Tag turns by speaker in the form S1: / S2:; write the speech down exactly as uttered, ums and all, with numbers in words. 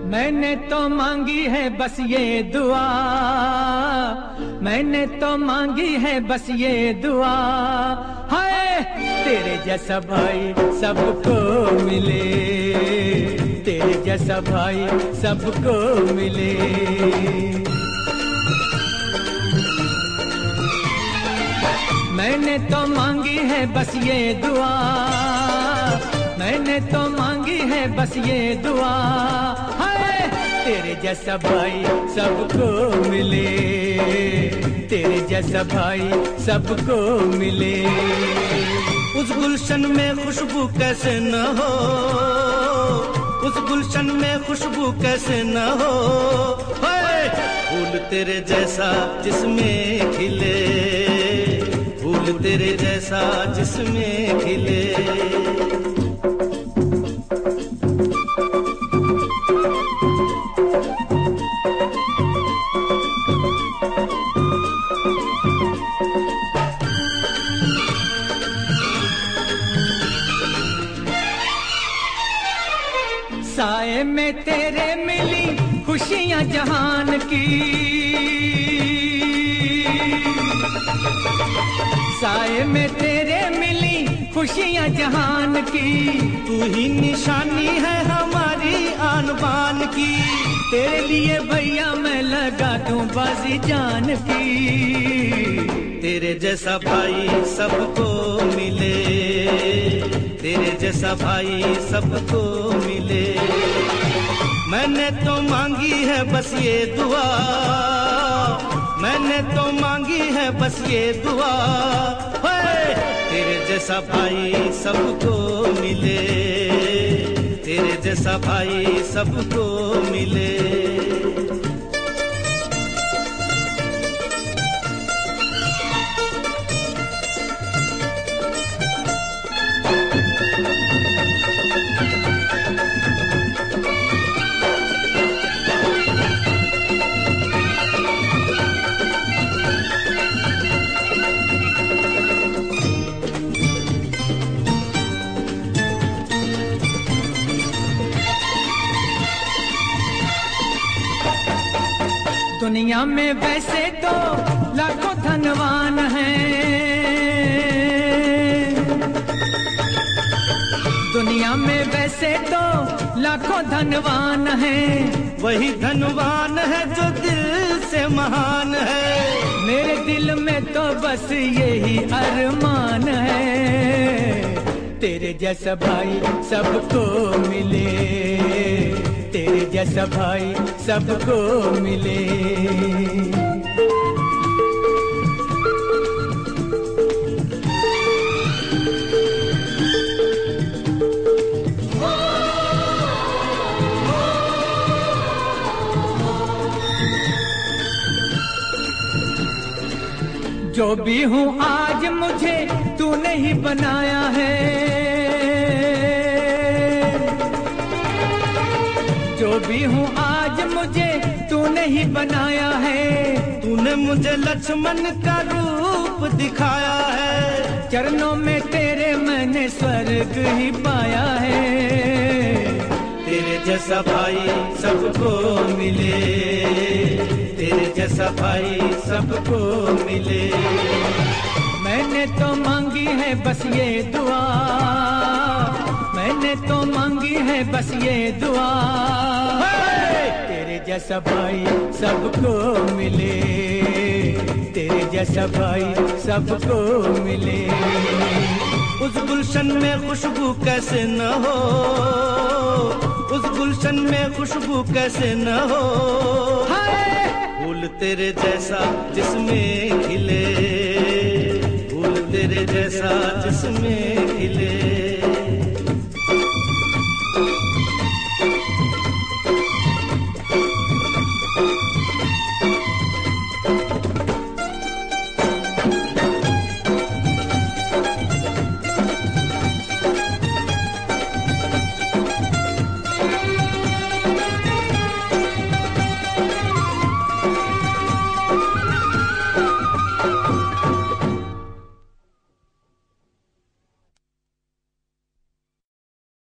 S1: मैंने तो मांगी है बस ये दुआ, मैंने तो मांगी है बस ये दुआ, हाय तेरे जैसा भाई सबको मिले, तेरे जैसा भाई सबको मिले। मैंने तो मांगी है बस ये दुआ, मैंने तो मांगी है बस ये दुआ, हाय तेरे जैसा भाई सबको मिले, तेरे जैसा भाई सबको मिले।
S2: उस गुलशन में खुशबू कैसे न हो, उस गुलशन में खुशबू कैसे न हो, हाय फूल तेरे जैसा जिसमें खिले, फूल तेरे जैसा जिसमें खिले।
S1: साए में तेरे मिली खुशियां जहान की, साए में तेरे मिली खुशियां जहान की,
S2: तू ही निशानी है हमारी आन बान की,
S1: तेरे लिए भैया मैं लगा दूं बाजी जान की।
S2: तेरे जैसा भाई सबको मिले, तेरे जैसा भाई सबको मिले। मैंने तो मांगी है बस ये दुआ, मैंने तो मांगी है बस ये दुआ, हाय तेरे जैसा भाई सबको मिले, तेरे जैसा भाई सबको मिले।
S1: दुनिया में वैसे तो लाखों धनवान हैं, दुनिया में वैसे तो लाखों धनवान हैं,
S2: वही धनवान है जो दिल से महान है।
S1: मेरे दिल में तो बस यही अरमान है, तेरे जैसा भाई सबको मिले, तेरे जैसा भाई सबको मिले। जो भी हूँ आज मुझे तूने ही बनाया है, जो भी हूँ आज मुझे तूने ही बनाया है।
S2: तूने मुझे लक्ष्मण का रूप दिखाया है,
S1: चरणों में तेरे मैंने स्वर्ग ही पाया है।
S2: तेरे जैसा भाई सबको मिले, तेरे जैसा भाई सबको मिले।
S1: मैंने तो मांगी है बस ये दुआ, मैंने तो मांगी है बस ये दुआ, तेरे जैसा भाई सबको मिले, तेरे जैसा भाई सबको मिले।
S2: उस गुलशन में खुशबू कैसे न हो, उस गुलशन में खुशबू कैसे न हो, फूल तेरे जैसा जिसमें खिले, फूल तेरे जैसा जिसमें खिले।